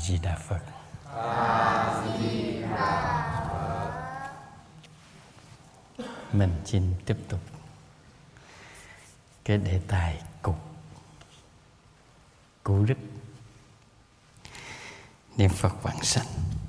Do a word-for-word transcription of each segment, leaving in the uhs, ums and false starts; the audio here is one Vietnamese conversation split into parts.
Di Đà Phật. A Di Đà Phật. Mình xin tiếp tục cái đề tài cục cú rích niệm Phật vãng sanh.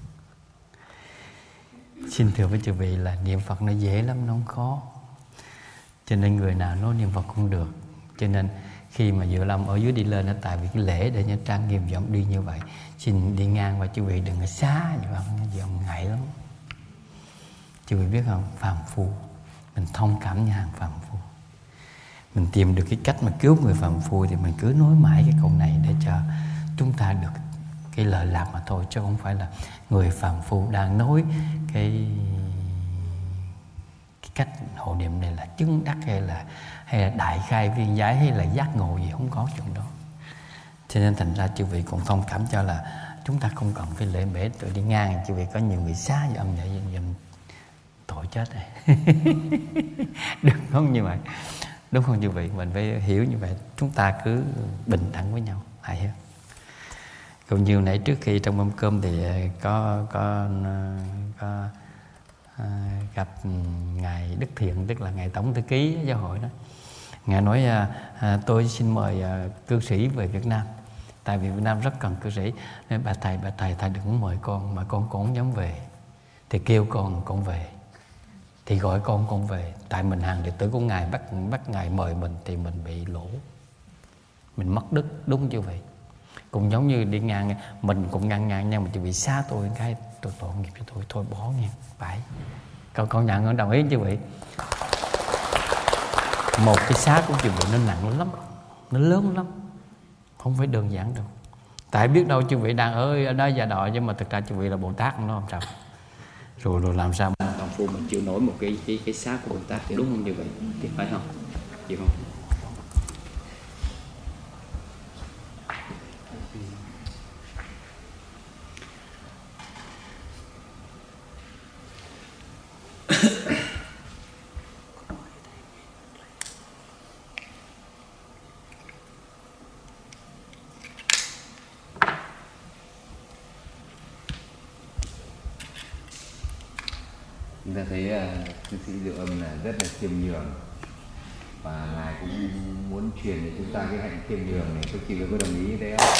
Xin thưa với chư vị là niệm Phật nó dễ lắm, nó không khó. Cho nên người nào nói niệm Phật cũng được. Cho nên khi mà Diệu Lâm ở dưới đi lên, tại vì cái lễ để cho trang nghiêm giọng đi như vậy, xin đi ngang qua chư vị đừng có xá như vậy, giọng ngại lắm. Chư vị biết không, phàm phu mình thông cảm như hàng phàm phu, mình tìm được cái cách mà cứu người phàm phu thì mình cứ nói mãi cái câu này để cho chúng ta được cái lợi lạc mà thôi, chứ không phải là người phàm phu đang nói cái cái cách hộ niệm này là chứng đắc hay là hay là đại khai viên giải hay là giác ngộ gì, không có chuyện đó. Cho nên thành ra chư vị cũng thông cảm cho là chúng ta không cần cái lễ bể tự đi ngang. Chư vị có nhiều người xá với âm vậy dùm tội chết này. Đừng không như vậy, đúng không chư vị? Mình phải hiểu như vậy, chúng ta cứ bình đẳng với nhau, hay hơn. Còn nhiều nãy trước khi trong mâm cơm thì có có có à, gặp ngài Đức Thiện, tức là ngài tổng thư ký giáo hội đó. Ngài nói à, à, tôi xin mời à, cư sĩ về Việt Nam, tại vì Việt Nam rất cần cư sĩ. Nên bà thầy bà thầy thầy đừng mời con, mà con cũng không dám về thì kêu con con về, thì gọi con con về. Tại mình hàng đệ tử của ngài, bắt bắt ngài mời mình thì mình bị lỗ, mình mất đức, đúng chưa vậy? Cũng giống như đi ngang, mình cũng ngang ngang nhau mà chỉ bị xá tôi cái tôi tội nghiệp cho tôi, thôi bỏ nha, phải. Con con nhận, con đồng ý chứ vị? Một cái xá của chư vị nó nặng lắm, nó lớn lắm, không phải đơn giản đâu. Tại biết đâu chư vị đang ở ở đó già đò, nhưng mà thực ra chư vị là Bồ Tát, nó không sao. Rồi rồi làm sao mà phàm phu mình chịu nổi một cái cái cái xá của Bồ Tát thì đúng không như vậy? Thì phải không? Chịu không? Chúng ta thấy cư sĩ Diệu Âm là rất là khiêm nhường, và ngài cũng muốn truyền cho chúng ta cái hạnh khiêm nhường này. Các chị có đồng ý đấy không?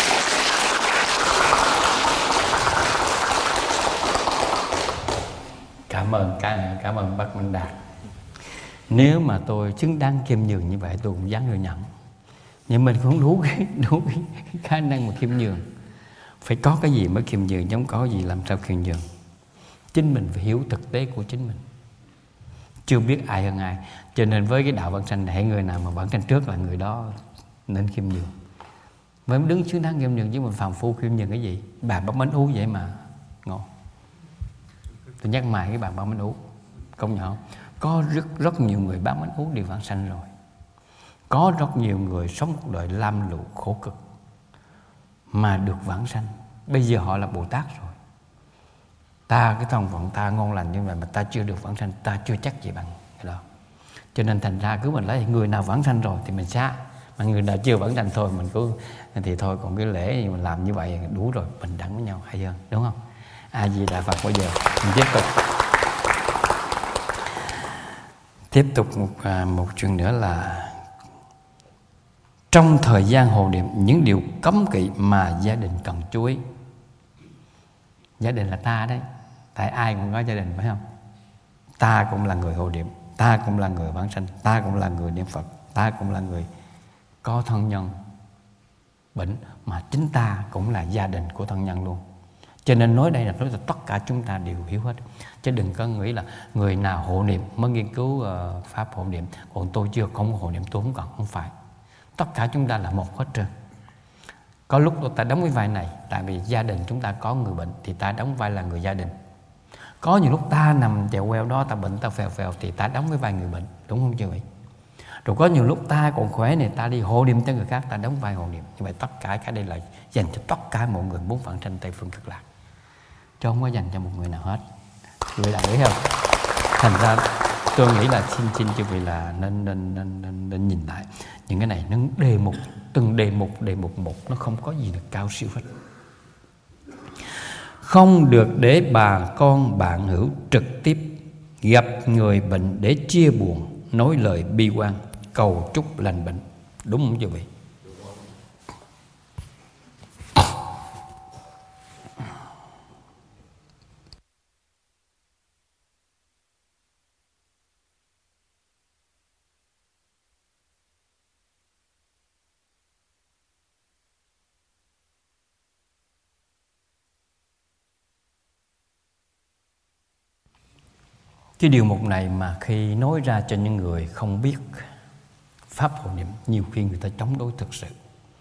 Cảm ơn cảm ơn bác Minh Đạt. Nếu mà tôi xứng đáng khiêm nhường như vậy tôi cũng dám thừa nhận, nhưng mình cũng đủ cái đủ cái khả năng mà khiêm nhường. Phải có cái gì mới khiêm nhường, giống có gì làm sao khiêm nhường. Chính mình phải hiểu thực tế của chính mình, chưa biết ai hơn ai. Cho nên với cái đạo vãng sanh này, người nào mà vãng sanh trước là người đó nên khiêm nhường, mới đứng xứng đáng khiêm nhường. Chứ mình phàm phu khiêm nhường cái gì? Bà bác bánh ú vậy mà ngon. Tôi nhắc mãi cái bà bán bánh ú, công nhận có rất rất nhiều người bán bánh ú đi vãng sanh rồi. Có rất nhiều người sống một đời lam lũ khổ cực mà được vãng sanh. Bây giờ họ là Bồ Tát rồi. Ta cái thân phận ta ngon lành như vậy mà ta chưa được vãng sanh, ta chưa chắc gì bằng cái đó. Cho nên thành ra cứ mình lấy người nào vãng sanh rồi thì mình xá, mà người nào chưa vãng sanh thôi mình cứ thì thôi. Còn cái lễ gì mình làm như vậy đủ rồi, bình đẳng với nhau hay hơn, đúng không? A Di Đà Phật. Bây giờ mình tiếp tục tiếp tục một một chuyện nữa là trong thời gian hộ niệm những điều cấm kỵ mà gia đình cần chú ý. Gia đình là ta đấy, tại ai cũng có gia đình, phải không? Ta cũng là người hộ niệm, ta cũng là người vãng sanh, ta cũng là người niệm Phật, ta cũng là người có thân nhân bệnh, mà chính ta cũng là gia đình của thân nhân luôn. Cho nên nói đây là nói là tất cả chúng ta đều hiểu hết. Chứ đừng có nghĩ là người nào hộ niệm mới nghiên cứu uh, pháp hộ niệm, còn tôi chưa không hộ niệm tôi không cần. Không phải, tất cả chúng ta là một hết trơn. Có lúc ta đóng cái vai này, tại vì gia đình chúng ta có người bệnh thì ta đóng vai là người gia đình. Có nhiều lúc ta nằm chèo queo đó, ta bệnh, ta phèo phèo thì ta đóng cái vai người bệnh, đúng không chứ vậy? Rồi có nhiều lúc ta còn khỏe này, ta đi hộ niệm cho người khác, ta đóng vai hộ niệm. Như vậy tất cả cái đây là dành cho tất cả mọi người muốn vãng sanh Tây Phương Cực Lạc, chứ không có dành cho một người nào hết. Người đồng ý không? Thành ra tôi nghĩ là xin xin chư vị là nên nên nên nên, nên nhìn lại những cái này, nó đề mục từng đề mục đề mục một, nó không có gì là cao siêu hết. Không được để bà con bạn hữu trực tiếp gặp người bệnh để chia buồn, nói lời bi quan, cầu chúc lành bệnh. Đúng không quý vị? Cái điều mục này mà khi nói ra cho những người không biết pháp hộ niệm, nhiều khi người ta chống đối thực sự.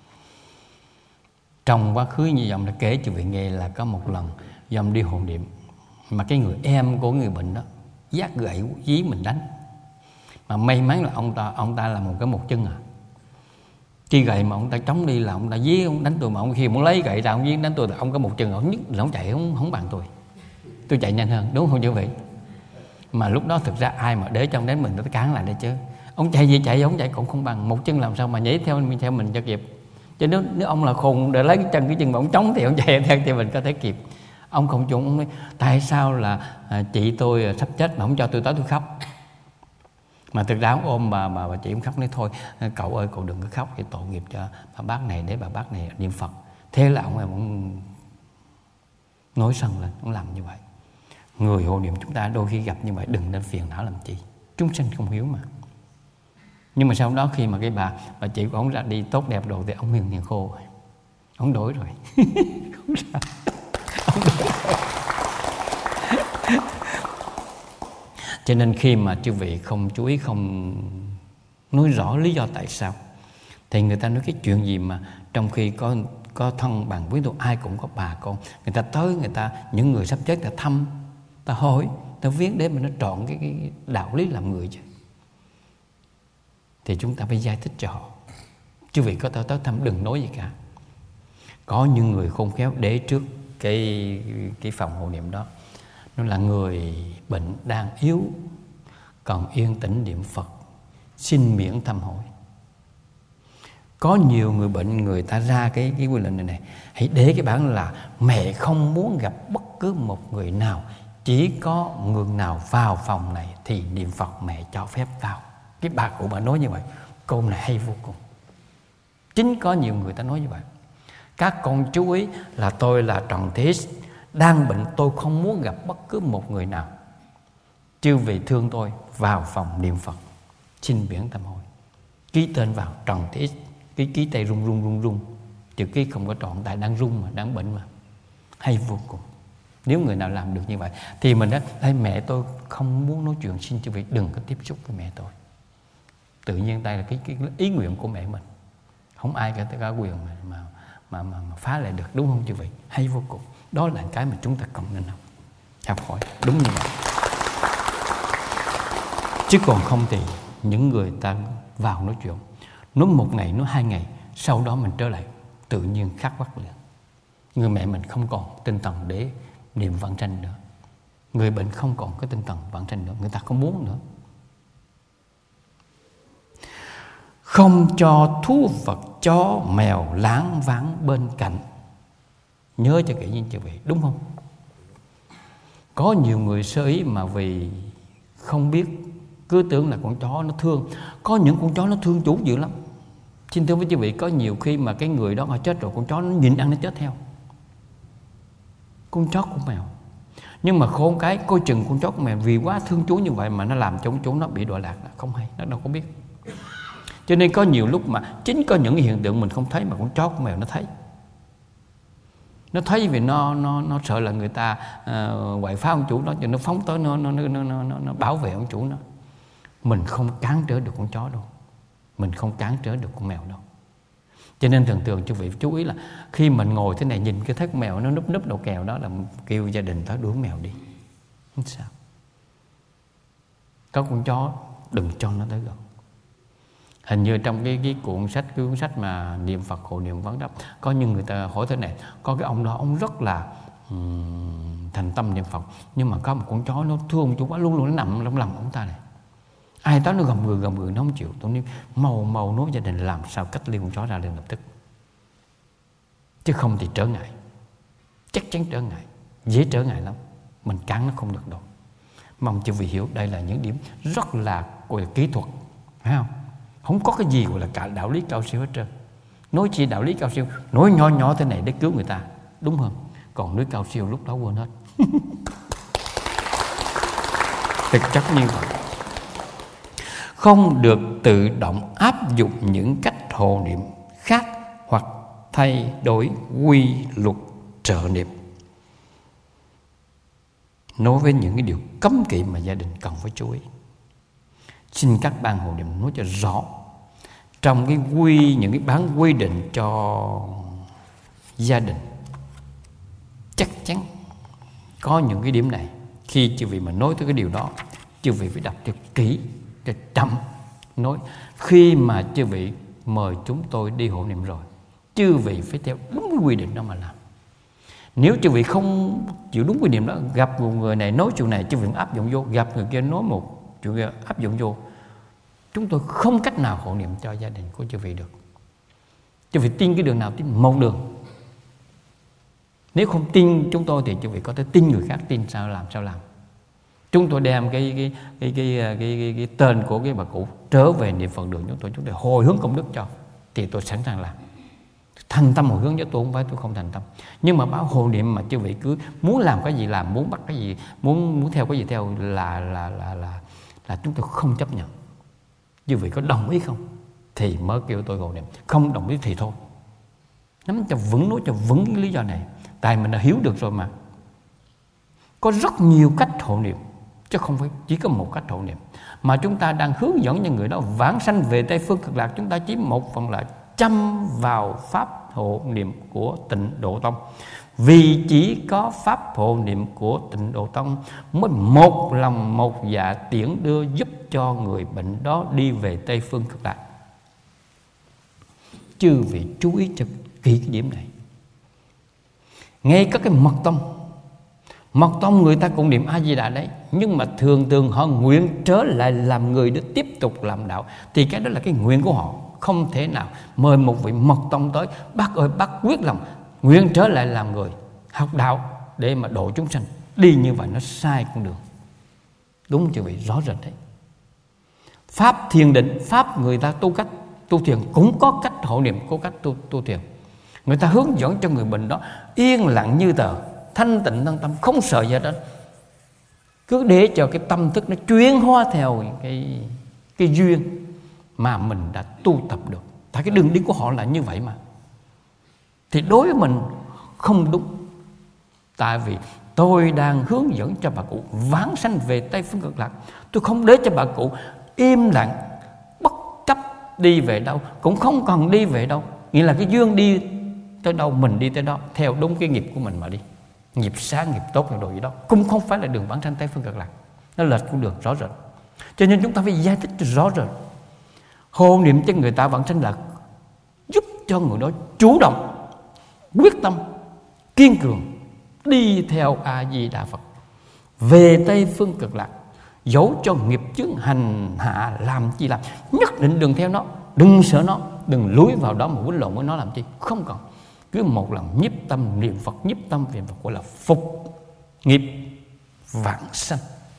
Trong quá khứ như dòng đã kể cho vị nghe là có một lần dòng đi hộ niệm, mà cái người em của người bệnh đó vác gậy dí mình đánh. Mà may mắn là ông ta ông ta là một cái một chân à. Chi gậy mà ông ta chống đi là ông ta dí ông đánh tôi, mà ông khi muốn lấy gậy ra ông dí đánh tôi là ông có một chân, ông nhất là ông chạy không không bằng tôi. Tôi chạy nhanh hơn, đúng không quý vị? Mà lúc đó thực ra ai mà để trong đến mình nó cản lại đây chứ. Ông chạy gì chạy, ông chạy cũng không bằng, một chân làm sao mà nhảy theo mình theo mình cho kịp. Chứ nếu, nếu ông là khùng để lấy cái chân cái chân mà ông chống thì ông chạy theo thì mình có thể kịp. Ông không chung, ông nói tại sao là à, chị tôi sắp chết mà không cho tôi tới tôi khóc. Mà thực ra ông ôm bà, bà, bà chị ông khóc, nói thôi cậu ơi cậu đừng có khóc, cái tội nghiệp cho bà bác này, để bà bác này niệm Phật. Thế là ông, ông nói sân lên, ông làm như vậy. Người hộ niệm chúng ta đôi khi gặp như vậy đừng nên phiền não làm chi, chúng sinh không hiếu mà. Nhưng mà sau đó khi mà cái bà bà chị của ông ra đi tốt đẹp rồi thì ông hiền hiền khô rồi, ông đổi rồi. Không sao, ông đổi rồi. Cho nên khi mà chư vị không chú ý, không nói rõ lý do tại sao, thì người ta nói cái chuyện gì mà trong khi có có thân bằng với tôi, ai cũng có bà con, người ta tới, người ta những người sắp chết người ta thăm, ta hỏi, ta viếng để mà nó trọn cái, cái đạo lý làm người chứ. Thì chúng ta phải giải thích cho họ. Chư vị có tới tới thăm đừng nói gì cả. Có những người khôn khéo để trước cái cái phòng hộ niệm đó, nó là người bệnh đang yếu, còn yên tĩnh niệm Phật, xin miễn thăm hỏi. Có nhiều người bệnh người ta ra cái cái quy định này này, hãy để cái bản là mẹ không muốn gặp bất cứ một người nào, chỉ có người nào vào phòng này thì niệm Phật mẹ cho phép vào. Cái bà cụ bà nói như vậy, câu này hay vô cùng. Chính có nhiều người ta nói như vậy. Các con chú ý là tôi là Trần Thế đang bệnh, tôi không muốn gặp bất cứ một người nào, chư vị thương tôi vào phòng niệm Phật, xin miễn tâm hội. Ký tên vào Trần Thế, cái ký tay run run run run, chữ ký không có trọn, tại đang run mà, đang bệnh mà. Hay vô cùng. Nếu người nào làm được như vậy thì mình nói hey, mẹ tôi không muốn nói chuyện, xin chư vị đừng có tiếp xúc với mẹ tôi. Tự nhiên đây là cái, cái ý nguyện của mẹ mình, không ai có có quyền mà, mà, mà, mà, mà phá lại được, đúng không chư vị? Hay vô cùng. Đó là cái mà chúng ta cần nên học, học hỏi đúng như vậy. Chứ còn không thì những người ta vào nói chuyện, nói một ngày, nói hai ngày, sau đó mình trở lại tự nhiên khắc quắc liền. Người mẹ mình không còn tinh thần để niệm vãng sanh nữa, người bệnh không còn có tinh thần vãng sanh nữa, người ta không muốn nữa. Không cho thú vật chó mèo láng váng bên cạnh. Nhớ cho kỹ như vậy, đúng không? Có nhiều người sơ ý mà vì không biết, cứ tưởng là con chó nó thương. Có những con chó nó thương chủ dữ lắm. Xin thưa với quý vị, có nhiều khi mà cái người đó họ chết rồi, con chó nó nhìn ăn nó chết theo. Con chó con mèo. Nhưng mà khôn cái, coi chừng con chó con mèo vì quá thương chú như vậy mà nó làm cho con chú nó bị đọa lạc, không hay, nó đâu có biết. Cho nên có nhiều lúc mà chính có những hiện tượng mình không thấy mà con chó con mèo nó thấy. Nó thấy vì nó nó nó sợ là người ta uh, quậy phá ông chủ nó, cho nó phóng tới nó nó nó nó nó, nó bảo vệ ông chủ nó. Mình không cản trở được con chó đâu, mình không cản trở được con mèo đâu. Cho nên thường thường quý vị chú ý là khi mình ngồi thế này nhìn cái thấy con mèo nó núp núp đầu kèo đó là kêu gia đình tới đuổi mèo đi. Không sao. Có con chó đừng cho nó tới gần. Hình như trong cái, cái cuốn sách cái cuốn sách mà niệm Phật hộ niệm vấn đáp, có những người ta hỏi thế này, có cái ông đó ông rất là um, thành tâm niệm Phật, nhưng mà có một con chó nó thương chú quá, luôn luôn nó nằm trong lòng ông ta này. Ai tới nó gầm người gầm người nó không chịu. Tôi nói màu màu nói gia đình làm sao cách ly con chó ra liền lập tức, chứ không thì trở ngại, chắc chắn trở ngại. dễ trở ngại lắm, mình cản nó không được đâu. Mong chư vị hiểu đây là những điểm rất là gọi là kỹ thuật, phải không? Không có cái gì gọi là cả đạo lý cao siêu hết trơn. Nói chỉ đạo lý cao siêu, nói nhỏ nhỏ thế này để cứu người ta, đúng không? Còn nói cao siêu lúc đó quên hết. Thực chất như vậy. Không được tự động áp dụng những cách hộ niệm khác hoặc thay đổi quy luật trợ niệm. Nói với những cái điều cấm kỵ mà gia đình cần phải chú ý. Xin các ban hộ niệm nói cho rõ trong cái quy những cái bản quy định cho gia đình. Chắc chắn có những cái điểm này, khi chư vị mà nói tới cái điều đó, chư vị phải đọc cho kỹ, cho chậm nói. Khi mà chư vị mời chúng tôi đi hộ niệm rồi, chư vị phải theo đúng cái quy định đó mà làm. Nếu chư vị không chịu đúng quy định đó, gặp một người này nói chuyện này chư vị áp dụng vô, gặp người kia nói một chuyện kia áp dụng vô, chúng tôi không cách nào hộ niệm cho gia đình của chư vị được. Chư vị tin cái đường nào? Tin một đường. Nếu không tin chúng tôi thì chư vị có thể tin người khác, tin sao làm sao làm. Chúng tôi đem cái cái cái cái cái, cái, cái, cái tên của cái bà cụ trở về niệm Phật đường chúng tôi, chúng tôi hồi hướng công đức cho, thì tôi sẵn sàng làm. Thành tâm hồi hướng chứ tôi không phải tôi không thành tâm. Nhưng mà báo hộ niệm mà chư vị cứ muốn làm cái gì làm, muốn bắt cái gì, muốn muốn theo cái gì theo là là là là là chúng tôi không chấp nhận. Chư vị có đồng ý không thì mới kêu tôi hộ niệm, không đồng ý thì thôi. Nắm cho vững, nói cho vững cái lý do này, tại mình đã hiểu được rồi mà. Có rất nhiều cách hộ niệm, chứ không phải chỉ có một cách hộ niệm. Mà chúng ta đang hướng dẫn những người đó vãng sanh về Tây Phương Cực Lạc, chúng ta chỉ một phần là chăm vào pháp hộ niệm của Tịnh Độ Tông. Vì chỉ có pháp hộ niệm của Tịnh Độ Tông mới một lòng một dạ tiễn đưa giúp cho người bệnh đó đi về Tây Phương Cực Lạc. Chư vị chú ý cho kỹ cái điểm này. Ngay các cái mật tông, mật tông người ta cũng niệm A Di Đà đấy, nhưng mà thường thường họ nguyện trở lại làm người để tiếp tục làm đạo, thì cái đó là cái nguyện của họ. Không thể nào mời một vị mật tông tới, bác ơi bác quyết lòng nguyện trở lại làm người học đạo để mà độ chúng sanh. Đi như vậy nó sai con đường. Đúng chưa vị? Rõ rệt đấy. Pháp thiền định, pháp người ta tu cách tu thiền cũng có cách hộ niệm, có cách tu, tu thiền. Người ta hướng dẫn cho người bệnh đó yên lặng như tờ, thanh tịnh thân tâm, không sợ gì đó. Cứ để cho cái tâm thức nó chuyển hóa theo cái, cái duyên mà mình đã tu tập được. Tại cái đường đi của họ là như vậy mà. Thì đối với mình không đúng. Tại vì tôi đang hướng dẫn cho bà cụ vãng sanh về Tây Phương Cực Lạc. Tôi không để cho bà cụ im lặng, bất chấp đi về đâu, cũng không cần đi về đâu. Nghĩa là cái duyên đi tới đâu mình đi tới đó, theo đúng cái nghiệp của mình mà đi. Nghiệp sáng, nghiệp tốt, nghiệp đồ gì đó cũng không phải là đường vãng sanh Tây Phương Cực Lạc. Nó lệch con đường rõ rệt. Cho nên chúng ta phải giải thích rõ rệt. Hộ niệm cho người ta vãng sanh là giúp cho người đó chủ động, quyết tâm, kiên cường đi theo A Di Đà Phật về Tây Phương Cực Lạc. Dẫu cho nghiệp chướng hành hạ làm chi làm, nhất định đừng theo nó, đừng sợ nó, đừng lúi vào đó mà quýnh lộn với nó làm chi. Không cần. Cứ một lần nhiếp tâm niệm Phật, nhiếp tâm niệm Phật, gọi là phục nghiệp vãng sanh,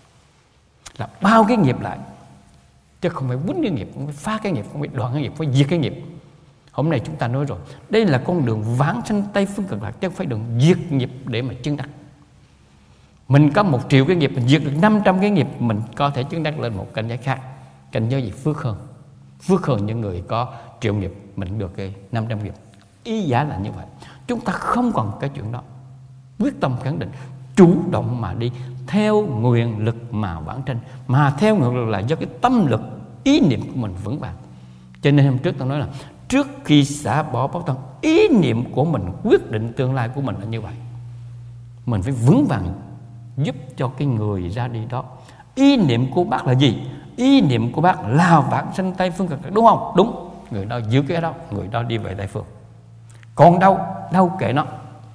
là bao cái nghiệp lại, chứ không phải quýnh cái nghiệp, không phải phá cái nghiệp, không phải đoạn cái nghiệp, phải diệt cái nghiệp. Hôm nay chúng ta nói rồi, đây là con đường vãng sanh Tây Phương Cực Lạc, chứ không phải đường diệt nghiệp để mà chứng đắc. Mình có một triệu cái nghiệp, mình diệt được năm trăm cái nghiệp, mình có thể chứng đắc lên một cảnh giới khác. Cảnh giới gì? Phước hơn. Phước hơn những người có triệu nghiệp, mình được cái năm trăm nghiệp. Ý giả là như vậy. Chúng ta không còn cái chuyện đó. Quyết tâm khẳng định, chủ động mà đi theo nguyện lực mà vãng sanh. Mà theo nguyện lực là do cái tâm lực, ý niệm của mình vững vàng. Cho nên hôm trước tôi nói là trước khi xả bỏ báo thân, ý niệm của mình quyết định tương lai của mình là như vậy. Mình phải vững vàng giúp cho cái người ra đi đó. Ý niệm của bác là gì? Ý niệm của bác là vãng sanh Tây Phương Cực Lạc, đúng không? Đúng. Người đó giữ cái đó, người đó đi về Tây Phương. Còn đâu, đâu kệ nó.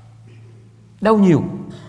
Đâu nhiều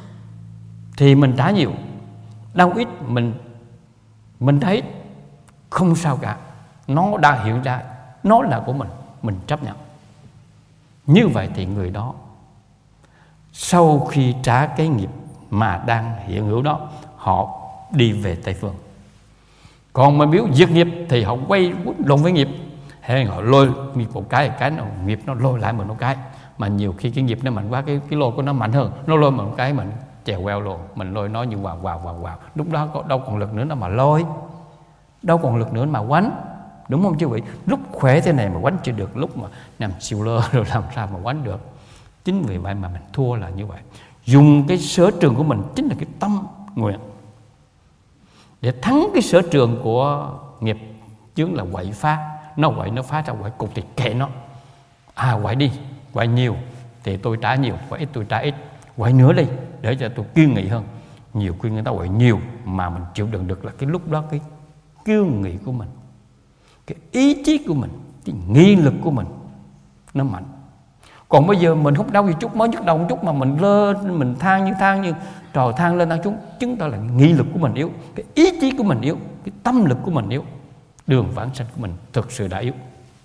thì mình trả nhiều, đâu ít mình mình thấy không sao cả. Nó đã hiện ra, nó là của mình, mình chấp nhận. Như vậy thì người đó sau khi trả cái nghiệp mà đang hiện hữu đó, họ đi về Tây Phương. Còn mà nếu diệt nghiệp thì họ quay lộn với nghiệp, hay họ lôi nghiệp một cái, cái nào nghiệp nó lôi lại mình một cái. Mà nhiều khi cái nghiệp nó mạnh quá, cái cái lôi của nó mạnh hơn, nó lôi mình một cái mình chèo queo luôn, mình lôi nó như vào vào vào vào. Lúc đó có đâu còn lực nữa đâu mà lôi, đâu còn lực nữa mà quánh, đúng không chứ vị? Lúc khỏe thế này mà quánh chưa được, lúc mà nằm siêu lơ rồi làm sao mà quánh được? Chính vì vậy mà mình thua là như vậy. Dùng cái sở trường của mình chính là cái tâm nguyện để thắng cái sở trường của nghiệp chướng là quậy phá. Nó quậy, nó phá ra quậy cục thì kệ nó. À quậy đi, quậy nhiều thì tôi trả nhiều, quậy ít tôi trả ít. Quậy nữa đi để cho tôi kiên nghị hơn. Nhiều khi người ta quậy nhiều mà mình chịu đựng được là cái lúc đó cái kiên nghị của mình, cái ý chí của mình, cái nghị lực của mình nó mạnh. Còn bây giờ mình không đau gì chút, mới nhức đầu một chút mà mình lên, mình than như than như trò than lên than xuống, chứng tỏ là nghị lực của mình yếu, cái ý chí của mình yếu, cái tâm lực của mình yếu, đường vãng sanh của mình thực sự đã yếu.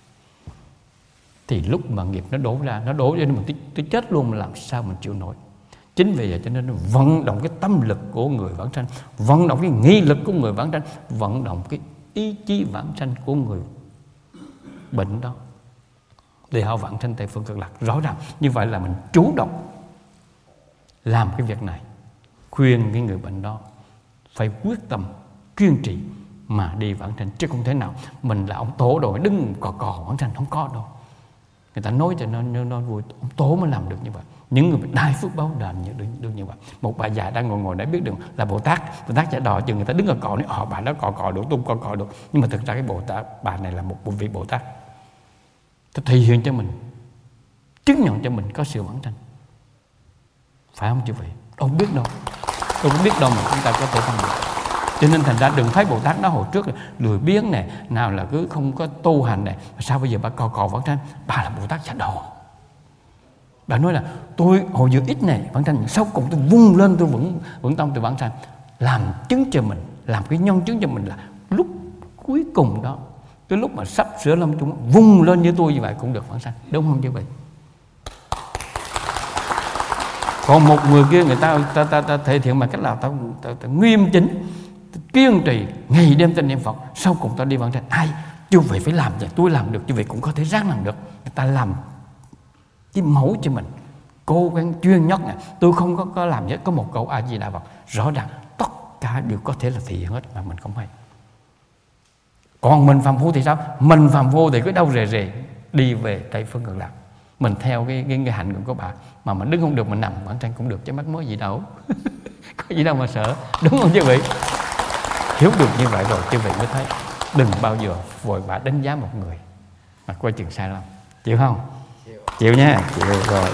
Thì lúc mà nghiệp nó đổ ra, nó đổ ra mình tôi chết luôn, mà làm sao mình chịu nổi? Chính vì vậy cho nên vận động cái tâm lực của người vãng sanh, vận động cái nghị lực của người vãng sanh, vận động cái ý chí vãng sanh của người bệnh đó để họ vãng sanh Tây Phương Cực Lạc. Rõ ràng như vậy là mình chủ động làm cái việc này, khuyên cái người bệnh đó phải quyết tâm kiên trì mà đi vãng sanh, chứ không thể nào mình là ông tổ rồi đứng cò cò vãng sanh, không có đâu. Người ta nói cho nó nó vui, ông tổ mới làm được như vậy. Những người đại phước báo đền như được, được như vậy. Một bà già đang ngồi ngồi để biết được là Bồ Tát, Bồ Tát giả đò, chừng người ta đứng ở cò nói họ bà đó cò cò được, tung cò cò được, nhưng mà thực ra cái Bồ Tát bà này là một vị Bồ Tát, tôi thể hiện cho mình, chứng nhận cho mình có sự vãng sanh, phải không chứ vậy? Đâu biết đâu, đâu có biết đâu mà chúng ta có thể thành được. Cho nên thành ra đừng thấy Bồ Tát đó hồi trước lười biếng này, nào là cứ không có tu hành này, sao bây giờ bà cò cò vãng sanh? Bà là Bồ Tát giả đò. Bà nói là tôi hồi giờ ít này vãng sanh, sau cùng tôi vung lên, tôi vững vững tâm tôi vãng sanh, làm chứng cho mình, làm cái nhân chứng cho mình là lúc cuối cùng đó, cái lúc mà sắp sửa lâm chung vung lên như tôi như vậy cũng được vãng sanh, đúng không chứ vậy? Còn một người kia người ta ta, ta, ta thể hiện bằng cách là ta, ta, ta nghiêm chính, ta kiên trì ngày đêm tên niệm Phật, sau cùng ta đi vãng sanh. Ai chứ vậy phải làm vậy, tôi làm được chứ vậy cũng có thể ráng làm được. Người ta làm cái mẫu cho mình, cố gắng chuyên nhất này. Tôi không có, có làm nhất có một câu A Di Đà Phật, rõ ràng tất cả đều có thể là thể hiện hết mà mình không hay. Còn mình phàm phu thì sao? Mình phàm phu thì cứ đâu rề rề đi về Tây Phương Cực Lạc. Mình theo cái, cái, cái hạnh của bà, mà mình đứng không được mình nằm vãng sanh cũng được, chứ mắc mới gì đâu. Có gì đâu mà sợ, đúng không chứ vị? Hiểu được như vậy rồi chứ vị mới thấy đừng bao giờ vội vã đánh giá một người mà coi chừng sai lầm. Chịu không? Chịu, chịu nha, chịu rồi.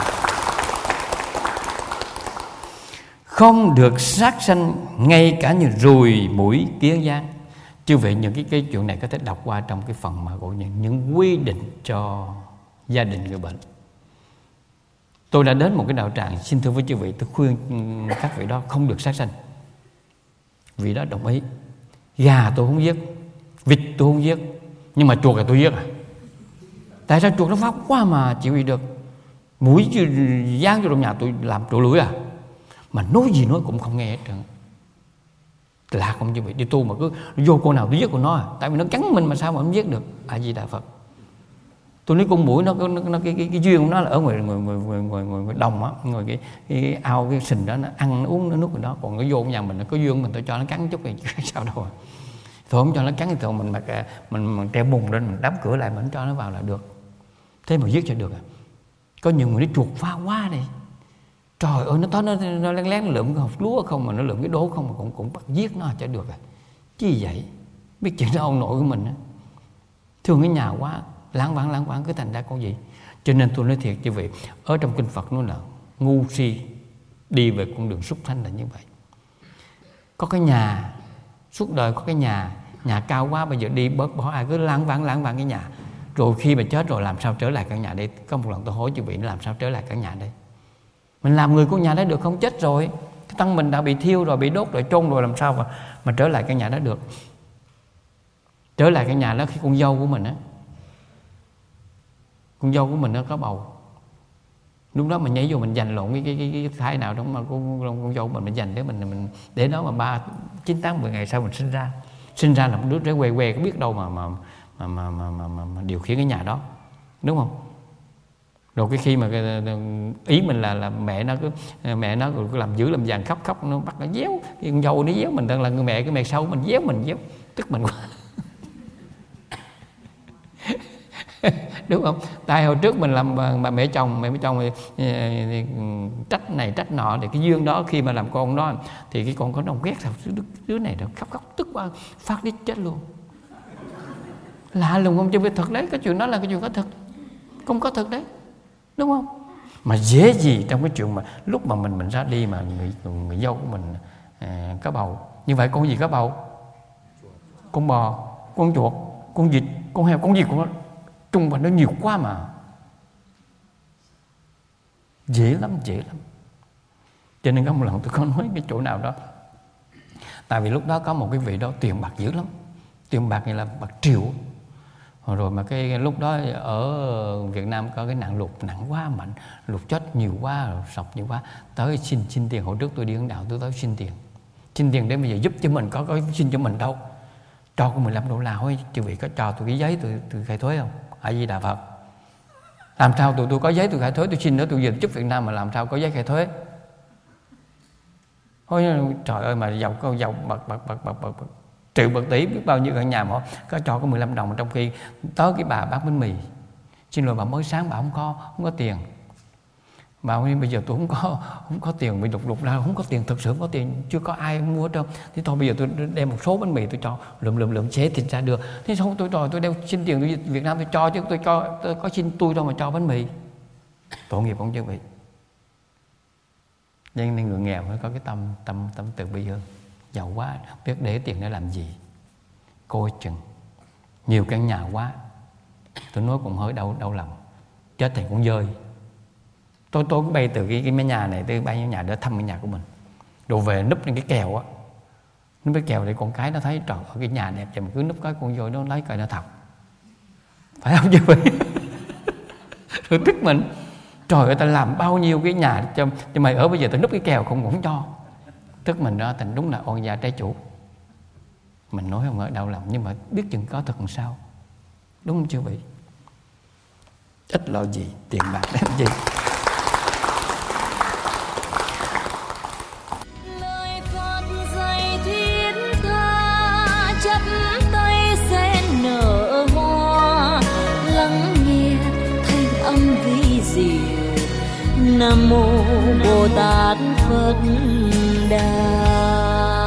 Không được sát sanh ngay cả như ruồi muỗi kiến gián. Chứ vậy những cái, cái chuyện này có thể đọc qua trong cái phần mà gọi những, những quy định cho gia đình người bệnh. Tôi đã đến một cái đạo tràng, xin thưa với chư vị, tôi khuyên các vị đó không được sát sanh. Vị đó đồng ý. Gà tôi không giết, vịt tôi không giết, nhưng mà chuột là tôi giết à. Tại sao chuột nó phá quá mà chịu gì được? Mũi dán vô trong nhà tôi làm trụ lưỡi à. Mà nói gì nói cũng không nghe hết trơn. Lạ không chứ vậy, đi tu mà cứ vô cô nào tôi giết của nó à. Tại vì nó cắn mình mà sao mà không giết được. A Di Đà Phật. Tôi nói con mũi nó, nó, nó cái, cái, cái duyên của nó là ở ngoài ngoài ngoài ngoài, ngoài, ngoài đồng á, ngoài cái, cái, cái ao cái sình đó, nó ăn nó uống nó nuốt rồi đó. Còn nó vô nhà mình nó có duyên mình tôi cho nó cắn chút thì sao đâu à. Thôi không cho nó cắn thì thôi mình mặc mình, mình treo bùn lên mình đóng cửa lại, mình cho nó vào là được. Thế mà giết cho được à. Có nhiều người nó chuột phá quá đi. Trời ơi, nó tới nó, nó lén lén lượm cái hột lúa không mà nó lượm cái đố không mà cũng cũng bắt giết nó cho được à. Chứ vậy biết chuyện đó ông nội của mình á, thương cái nhà quá, lãng vãng lãng vãng cứ thành ra con gì. Cho nên tôi nói thiệt chứ vị, ở trong kinh Phật nói là ngu si đi về con đường súc sanh là như vậy. Có cái nhà suốt đời, có cái nhà nhà cao quá, bây giờ đi bớt bỏ ai cứ lãng vãng lãng vãng cái nhà, rồi khi mà chết rồi làm sao trở lại căn nhà đây. Có một lần tôi hỏi chư vị làm sao trở lại căn nhà đây. Mình làm người của nhà đấy được không? Chết rồi, cái thân mình đã bị thiêu rồi, bị đốt rồi, chôn rồi, làm sao mà mà trở lại căn nhà đó được. Trở lại căn nhà đó khi con dâu của mình á, con dâu của mình nó có bầu, Lúc đó mình nhảy vô mình giành lộn cái cái cái, cái thai nào đó mà con, con, con dâu mình mình giành để mình mình để đó mà ba chín tháng mười ngày sau mình sinh ra sinh ra là một đứa trẻ què què, có biết đâu mà mà mà mà mà, mà, mà, mà điều khiển cái nhà đó, đúng không? Rồi cái khi mà ý mình là là mẹ nó cứ mẹ nó cứ làm dữ làm dằn, khóc khóc nó bắt nó déo, cái con dâu nó déo mình, đang là người mẹ, cái mẹ sau mình déo mình déo tức mình quá. Đúng không? Tại hồi trước mình làm mà mẹ chồng mẹ chồng thì, thì, thì, trách này trách nọ, thì cái duyên đó khi mà làm con đó thì cái con có đồng ghét thật, đứa, đứa này nó khóc khóc tức quá, phát đít chết luôn. Lạ lùng không? Chứ biết thật đấy, cái chuyện đó là cái chuyện có thật, không có thật đấy, đúng không? Mà dễ gì trong cái chuyện mà lúc mà mình mình ra đi mà người, người dâu của mình à, có bầu, như vậy con gì có bầu? Con bò, con chuột, con vịt, con heo, con gì cũng trung và nó nhiều quá mà dễ lắm, dễ lắm. Cho nên có một lần tôi có nói cái chỗ nào đó, tại vì lúc đó có một cái vị đó tiền bạc dữ lắm, tiền bạc này là bạc triệu. Rồi mà cái, cái lúc đó ở Việt Nam có cái nạn lụt nặng quá, mạnh lụt chết nhiều quá, rồi sọc nhiều quá, tới xin xin tiền. Hồi trước tôi đi Ấn Đạo tôi tới xin tiền, xin tiền để bây giờ giúp cho mình, có có xin cho mình đâu, cho có mười lăm đô la. Thôi chư vị có cho tôi cái giấy tôi tôi khai thuế không? A Di Đà Phật. Làm sao tụi tôi có giấy tôi khai thuế? Tôi xin nữa, tôi về giúp Việt Nam mà làm sao có giấy khai thuế? Thôi trời ơi, mà giàu có giàu bạc bạc bạc bạc bạc triệu bạc tỷ, biết bao nhiêu căn nhà mà có cho có mười lăm đồng, trong khi tới cái bà bán bánh mì, xin lỗi bà mới sáng bà không có không có tiền. Bà ơi, bây giờ tôi không có không có tiền, bị lục lục ra không có tiền, thực sự không có tiền, chưa có ai mua hết trơn. Thế thôi bây giờ tôi đem một số bánh mì tôi cho lượm lượm lượm xé thịt ra đưa. Thế xong tôi rồi tôi đeo xin tiền tôi Việt Nam tôi cho, chứ tôi cho tôi có xin tôi đâu mà cho bánh mì. Tội nghiệp không chứ vị. Nên người nghèo phải có cái tâm tâm tâm từ bi hơn. Giàu quá biết để tiền để làm gì, coi chừng nhiều căn nhà quá, tôi nói cũng hơi đau đau lòng, chết thì cũng dơi. Tôi tôi cũng bay từ cái cái mấy nhà này tôi bay những nhà để thăm cái nhà của mình, rồi về núp lên cái kèo á, núp cái kèo để con cái nó thấy trời ơi cái nhà đẹp, mà cứ núp cái con voi nó lấy coi nó thật, phải không chứ vậy? Rồi tức mình, trời ơi ta làm bao nhiêu cái nhà cho, cho mày ở, bây giờ tao núp cái kèo không cũng cho. Tức mình đó thành đúng là oan gia trái chủ. Mình nói không ngờ đau lòng, nhưng mà biết chừng có thật làm sao, đúng không chưa vị? Ít lo gì tiền bạc làm gì. Lời Phật dạy thiết tha, chắp tay sen nở hoa, lắng nghe thanh âm vi diệu. Nam mô Bồ Tát Phật Đà.